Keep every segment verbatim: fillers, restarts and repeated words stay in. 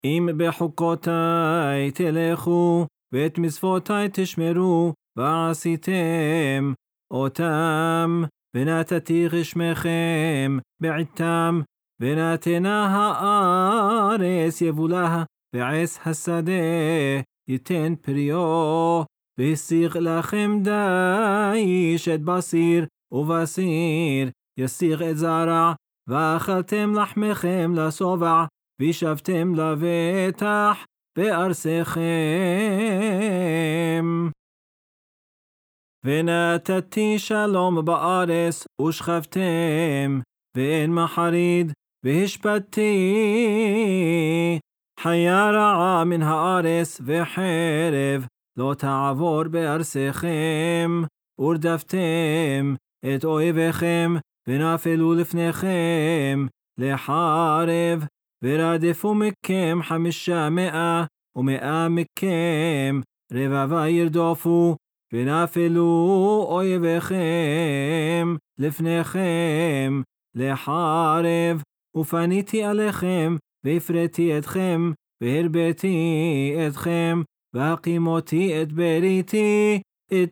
אם בחוקותיי תלכו, ואת מצוותיי תשמרו, ועשיתם אותם, ונתתי רשמכם בעתם, ונתנה הארץ יבולה, ועץ השדה ייתן פריו, והסיג לכם דיש את בסיר, ובסיר יסיג את זרע, ואכלתם לחמכם לשובע, וישבתם לבטח בארצכם. ונתתי שלום בארץ, ושכבתם, ואין מחריד, והשפטתי חיה רעה מן הארץ, וחרב לא תעבור בארצכם, ורדפתם את אויביכם, ונפלו לפניכם לחרב, ורדפו מכם חמישה מאה, ומאה מכם רבבה ירדופו, ונפלו אויביכם לפניכם לחרב, ופניתי עליכם, והפרתי אתכם, והרביתי אתכם, והקימותי את בריתי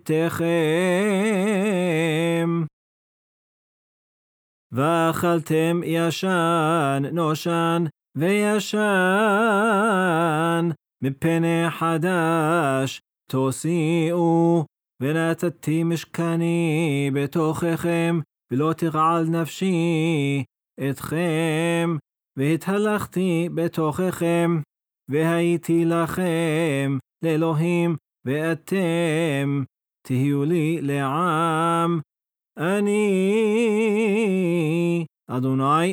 איתכם. ואכלתם ישן נושן וישן, מפני חדש תוסיעו, ונתתי משכני בתוככם, ולא תגעל נפשי אתכם, והתהלכתי בתוככם, והייתי לכם לאלוהים, ואתם תהיו לי לעם. אני אדוני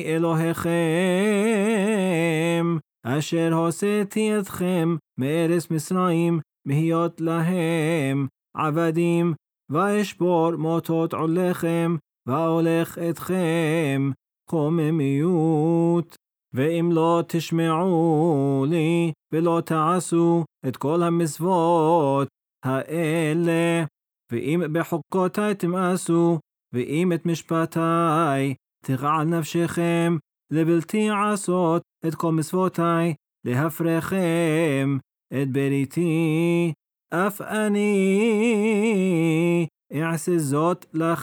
אלוהיכם, אשר הוצאתי אתכם מארץ מצרים, מהיות להם עבדים, ואשבור מוטות עולכם, ואולך אתכם קוממיות. ואם לא תשמעו לי, ולא תעשו את כל המצוות האלה, ואם בחוקותיי תמאסו, ואם את משפטיי תגעל נפשכם, לבלתי עשות את כל מצוותיי, להפרכם את בריתי, אף אני אעשה זאת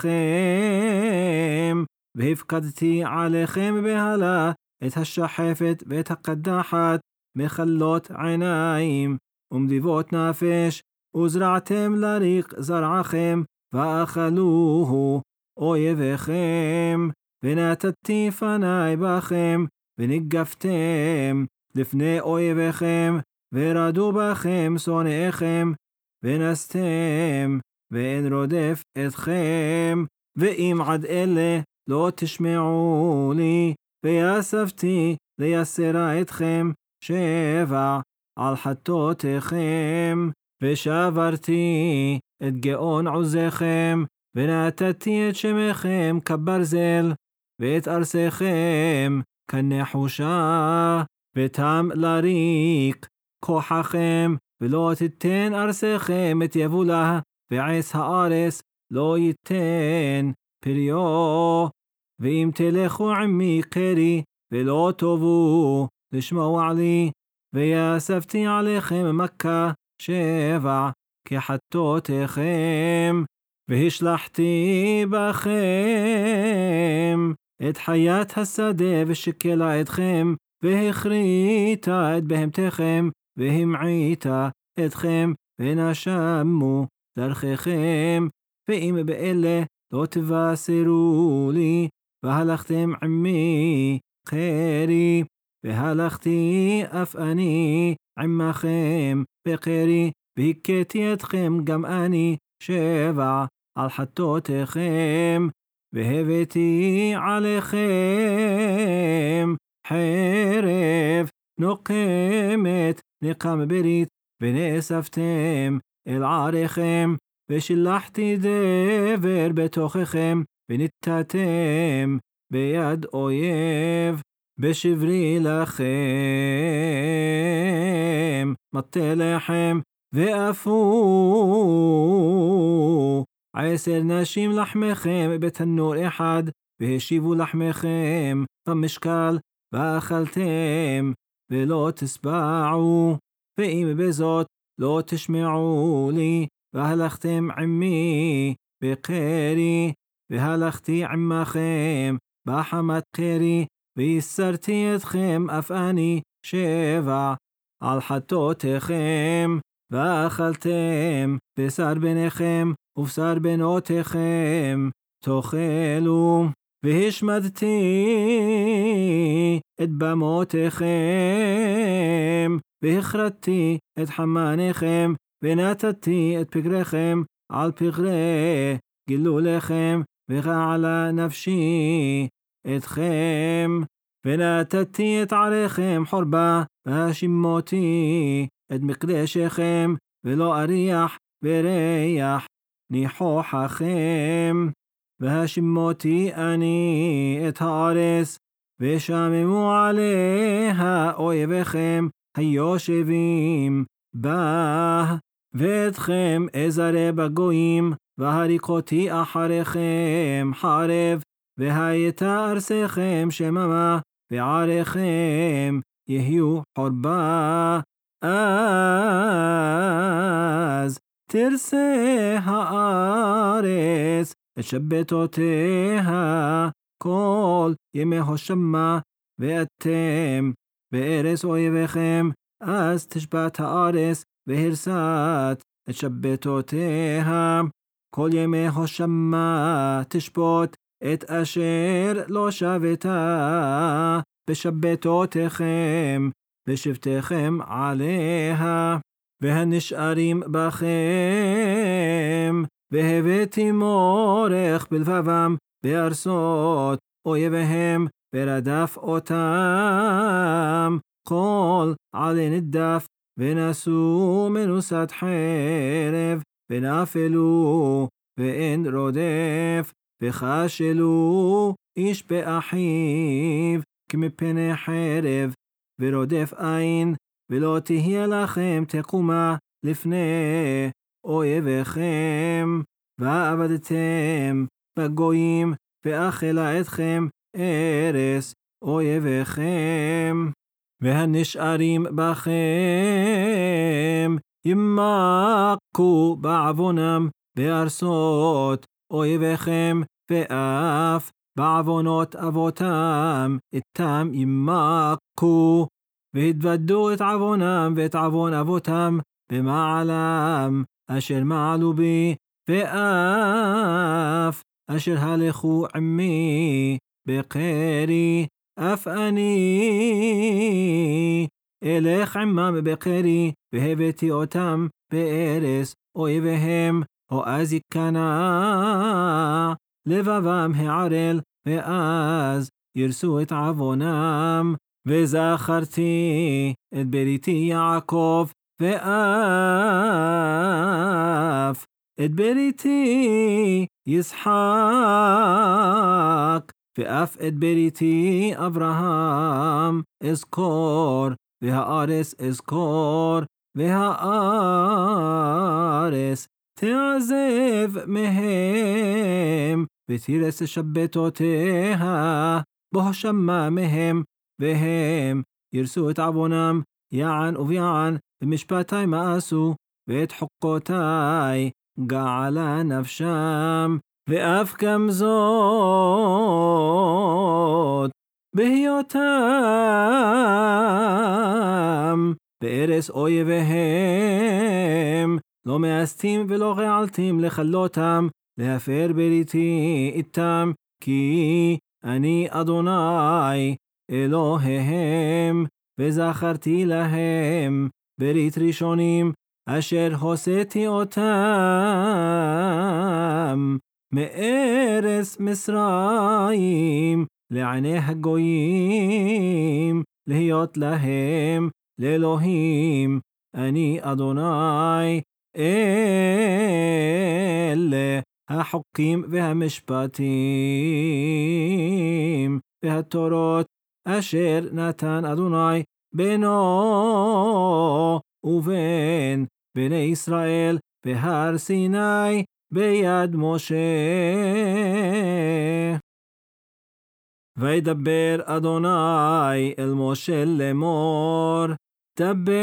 לכם, והפקדתי עליכם בהלה את השחפת ואת הקדחת, מחלות עיניים ומדיבות נפש, וזרעתם לריק זרעכם, ואכלוהו אויביכם, ונתתי פניי בכם, ונגפתם לפני אויביכם, ורדו בכם שונאיכם, ונסתם, ואין רודף אתכם. ואם עד אלה לא תשמעו לי, ויאספתי לייסרה אתכם שבע על חטאותיכם, ושברתי את גאון עוזכם, ונתתי את שמכם כברזל, ואת ארצכם כנחושה, ותם לריק כוחכם, ולא תיתן ארצכם את יבולה, ועץ הארץ לא ייתן פריו. ואם תלכו עמי קרי, ולא תובו לשמוע לי, ויאספתי עליכם מכה שבע כחטאותיכם, והשלחתי בכם את חיית השדה, ושקלה אתכם, והכריתה את בהמתכם, והמעיטה אתכם, ונשמו דרככם. ואם באלה לא תבשרו לי, והלכתם עמי קרי, והלכתי אף אני עמכם בקרי, והכיתי אתכם גם אני שבע על חטאותיכם, והבאתי עליכם חרב נוקמת נקם ברית, ונאספתם אל עריכם, ושלחתי דבר בתוככם, ונתתם ביד אויב, בשברי לכם מטה לחם, ואפו עשר נשים לחמכם בתנור אחד, והשיבו לחמכם במשקל, ואכלתם ולא תשבעו, ואם בזאת לא תשמעו לי, והלכתם עמי בקרי, והלכתי עמכם בחמת קרי, ויסרתי אתכם אף אני שבע על חטאותיכם, ואכלתם בשר בניכם ובשר בנותיכם תאכלו, והשמדתי את במותיכם, והכרתתי את חמניכם, ונתתי את פגריכם על פגרי גילוליכם, וגעלה נפשי אתכם, ונתתי את עריכם חורבה, והשימותי את מקדשכם, ולא אריח וריח ניחוחכם, והשימותי אני את הארץ, ושממו עליה אויביכם היושבים בה, ואתכם אזרה בגויים, והריקותי אחריכם חרב, והייתה ארצכם שממה, ועריכם יהיו חורבה. אז תרצה הארץ את שבתותיה כל ימי הושמה, ואתם בארץ אויביכם, אז תשבת הארץ והרסת את שבתותיה כל ימי הושמה, תשבות את אשר לא שבתה בשבתותיכם, ושבתכם עליה, והנשארים בכם, והבאתי מורך בלבבם בארצות אויביהם, ורדף אותם כל עלי נדף, ונשאו מנוסת חרב, ונפלו ואין רודף, וחשלו איש באחיו כמפני חרב, ורודף אין, ולא תהיה לכם תקומה לפני אויביכם, ועבדתם בגויים, ואכלה אתכם ארץ אויביכם, והנשארים בכם ימקו בעוונם בארצות אויביכם, ואף בעוונות אבותם איתם ימקו, והתוודו את עוונם ואת עוון אבותם במעלם אשר מעלו בי, ואף אשר הלכו עמי בקרי, אף אני אלך עמם בקרי, והבאתי אותם בארץ אויביהם, או אז יקנא לבבם הערל, ואז ירסו את עוונם, וזכרתי את בריתי יעקב, ואף את בריתי ישחק, ואף את בריתי אברהם אזכור, והארץ אזכור, והארץ תעזב מהם, ותירס שבתותיה בהושמה מהם, והם ירסו את עוונם יען וביען, במשפטי מאסו, ואת חוקותי געלה נפשם, ואף גם זאת בהיותם בארץ אויביהם, לא מאסתים ולא געלתים לכלותם, להפר בריתי איתם, כי אני אדוני אלוהיהם, וזכרתי להם ברית ראשונים, אשר הוצאתי אותם מארץ מצרים לעיני הגויים, להיות להם לאלוהים. אני אדוני. אלה החוקים והמשפטים והתורות אשר נתן אדוני בינו ובין בני ישראל בהר סיני ביד משה. וידבר אדוני אל משה לאמור, דבר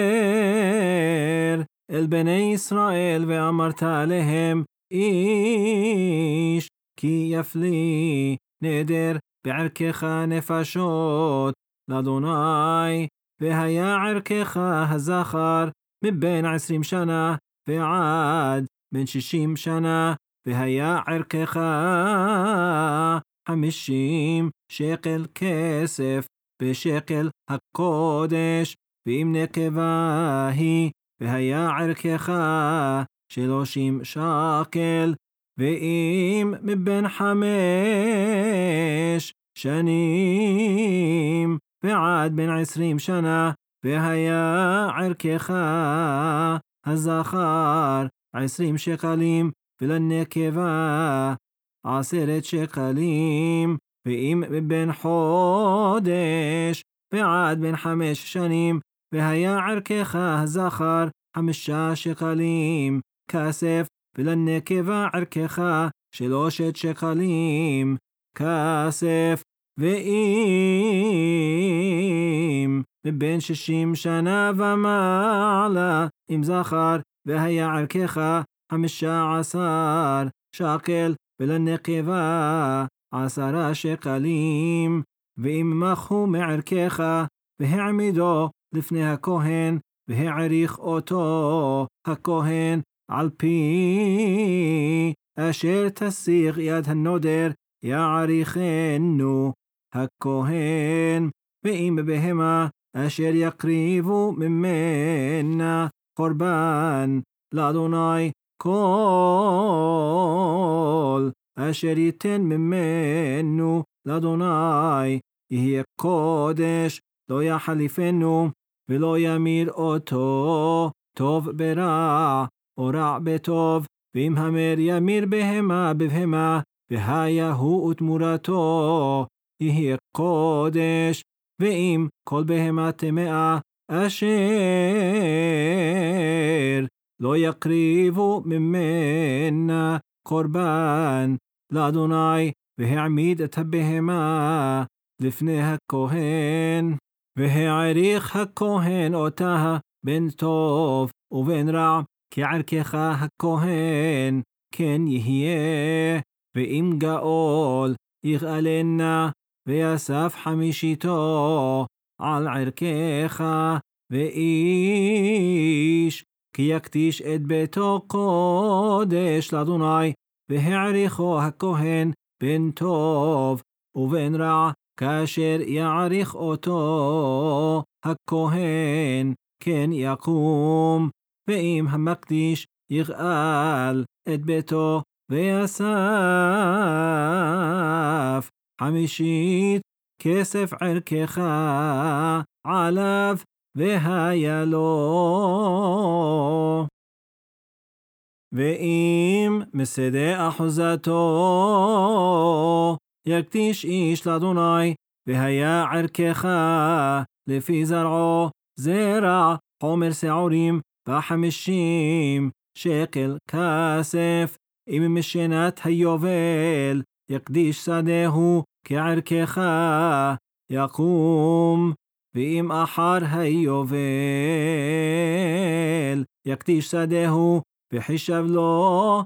אל בני ישראל ואמרת עליהם, איש כי יפלי נדר בערכך נפשות לאדוני, והיה ערכך הזכר מבין עשרים שנה ועד בין שישים שנה, והיה ערכך חמישים שקל כסף בשקל הקודש, ואם נקבה היא, והיה ערכך שלושים שקל, ואם מבין חמש שנים ועד בין עשרים שנה, והיה ערכך הזכר עשרים שקלים, ולנקבה עשרת שקלים, ואם מבין חודש ועד בין חמש שנים, והיה ערכך הזכר חמישה שקלים כסף, ולנקבה ערכך שלושת שקלים כסף, ואם מבין שישים שנה ומעלה עם זכר, והיה ערכך חמישה עשר שקל, ולנקבה עשרה שקלים, ואם מחו מערכך והעמידו לפני הכהן, והעריך אותו הכהן על פי אשר תסיך יד הנודר, יעריכנו הכהן. ואם בהמה אשר יקריבו ממנה קורבן לאדוני, כל אשר ייתן ממנו לאדוני יהיה קודש, לא יחליפנו ולא ימיר אותו טוב ברע או רע בטוב. ואם המר ימיר בהמה בבהמה, והיה הוא ותמורתו יהיה קודש. ואם כל בהמה טמאה אשר לא יקריבו ממנה קורבן לאדוני, והעמיד את הבהמה לפני הכהן, והעריך הכהן אותה בין טוב ובין רע, כערכך הכהן כן יהיה. ואם גאול יגאלנה ויסף חמישיתו על ערכך, ואיש כי יקדיש את ביתו קודש לאדוני, והעריכו הכהן בין טוב ובין רע, כאשר יעריך אותו הכהן כן יקום. ואם המקדיש יגאל את ביתו ויסף חמישית כסף ערכך עליו, והיה לו. ואם משדה אחוזתו יקדיש איש לאדוני, והיה ערכך לפי זרעו זרע חומר שעורים וחמישים שקל כסף, אם משנת היובל יקדיש שדהו כערכך יקום. ואם אחר היובל יקדיש שדהו, וחישב לו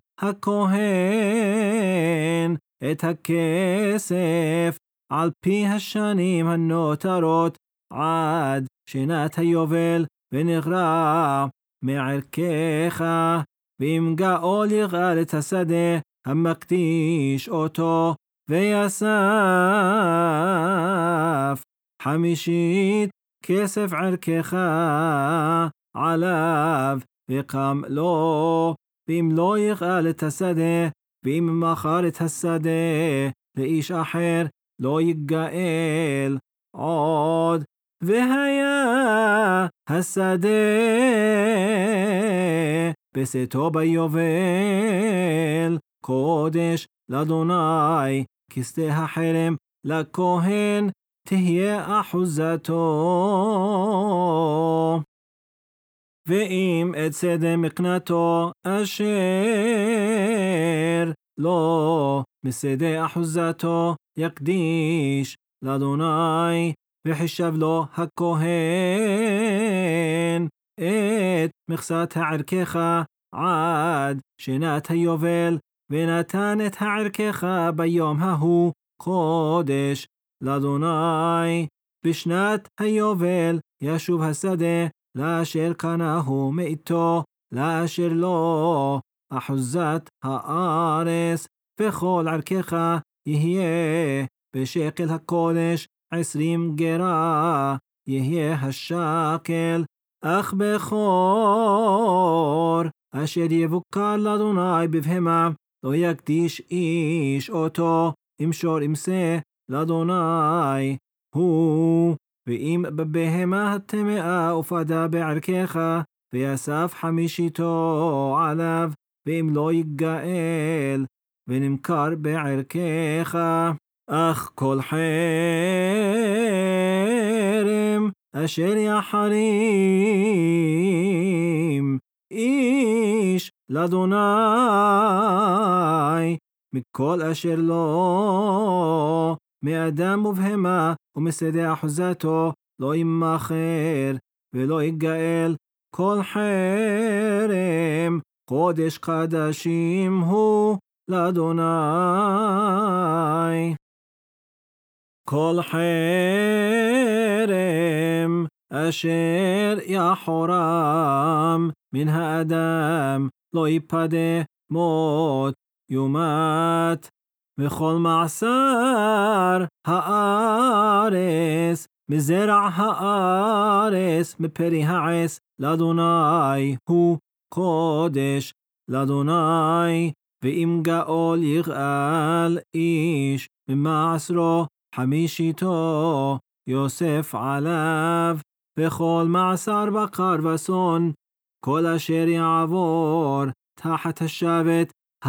הכהן את הכסף על פי השנים הנותרות עד שנת היובל, ונגרע מערכך. ואם גאול יגאל את השדה המקדיש אותו, ויסף חמישית כסף ערכך עליו וקם לו. ואם לא יגאל את השדה, ואם מכר את השדה לאיש אחר, לא יגאל עוד. והיה השדה בשאתו ביובל קודש לאדוני, כשדה החרם לכהן תהיה אחוזתו. ואם את שדה מקנתו אשר לא משדה אחוזתו יקדיש לאדוני, וחישב לו הכהן את מכסת הערכך עד שנת היובל, ונתן את הערכך ביום ההוא קודש לאדוני. בשנת היובל ישוב השדה לאשר קנהו מאיתו, לאשר לו אחוזת הארץ, וכל ערכך יהיה בשקל הקודש עשרים גרה יהיה השקל. אך בכור אשר יבוקר לאדוני בבהמה לא יקדיש איש אותו, ימשור ימסה לאדוני הוא. ואם בבהמה הטמאה ופדה בערכך, ויאסף חמישיתו עליו, ואם לא יגאל ונמכר בערכך. אך כל חרם אשר יחרים איש לאדוני מכל אשר לו, מאדם ובהמה ומשדה אחוזתו, לא ימכר ולא יגאל. כל חרם קודש קדשים הוא לאדוני. כל חרם אשר יחורם מן האדם לא יפדה, מות יומת. וכל מעשר הארץ מזרע הארץ מפרי העץ לאדוני הוא קודש לאדוני. ואם גאול יגאל איש ממעשרו, חמישיתו יוסף עליו. וכל מעשר בקר ושון, כל אשר יעבור תחת השבט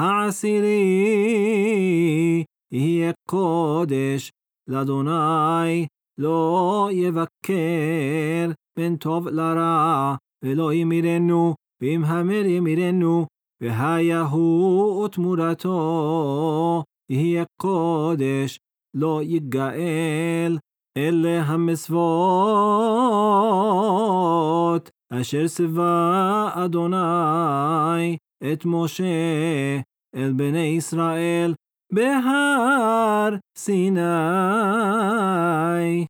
העשירי יהיה קודש לאדוני. לא יבקר בין טוב לרע, ולא ימירנו, ואם המר ימירנו, והיה הוא ותמורתו יהיה קודש, לא יגאל. אלה המצוות אשר ציווה אדוני את משה אל בני ישראל בהר סיני.